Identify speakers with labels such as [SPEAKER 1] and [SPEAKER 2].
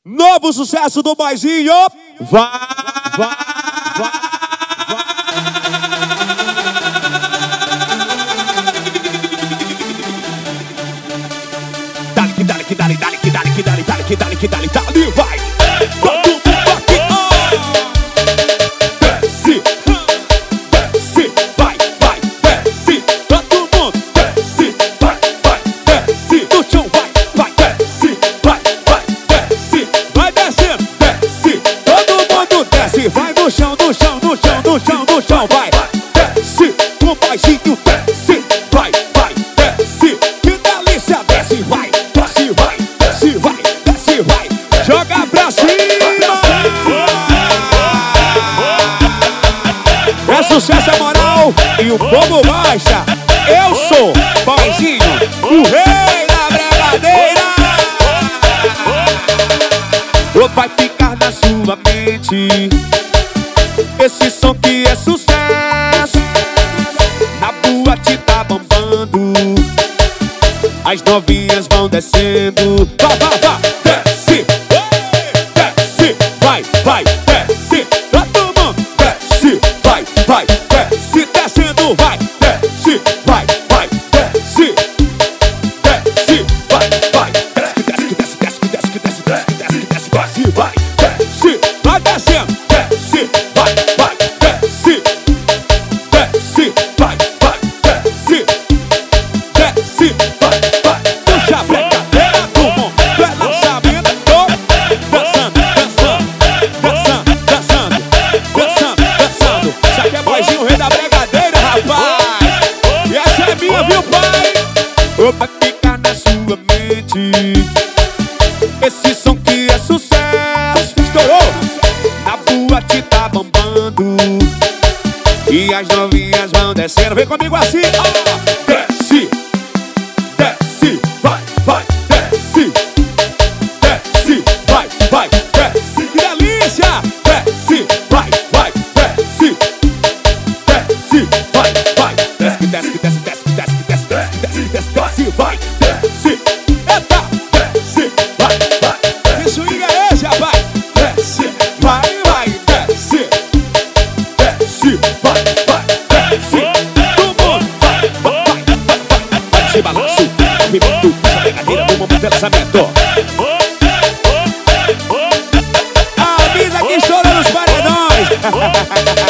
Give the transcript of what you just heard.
[SPEAKER 1] Novo sucesso do Boizinho. Vai. Dale, vai. Todo mundo aqui, desce, vai, desce. Todo mundo, desce, vai, desce. No chão, vai, desce, vai, desce. Vai descendo, desce. Todo mundo desce, vai no chão, vai. Desce, o Boizinho desce, vai, desce. Que delícia, desce, vai. Joga pra cima! É sucesso, é moral e o povo gosta. Eu sou Boizinho, o rei da bregadeira. Vai ficar na sua mente esse som que é sucesso. Na boate tá bombando, as novinhas vão descendo. Vá, desce. Vai, desce, todo mundo desce, vai, desce, descendo, vai, desce, vai, desce, vai, desce, vai, desce, vai descendo, desce, vai, desce, vai, desce, vai, puxa a brincadeira do mundo, é lançamento, Boizinho, o rei da bregadeira, rapaz. E essa é minha, viu, pai? Vai ficar na sua mente esse som que é sucesso. Estourou! A boate tá bombando e as novinhas vão descendo. Vem comigo assim, desce, vai, desce, vai, desce. Que delícia! Desce, vai, desce. Desce, vai, desce. Eita, desce, vai. Que swing é esse, rapaz? Desce, vai, desce. Desce, vai, desce. Todo mundo vai. Se balança, movimento, essa brincadeira no momento do lançamento. Avisa que estoura nos paredões.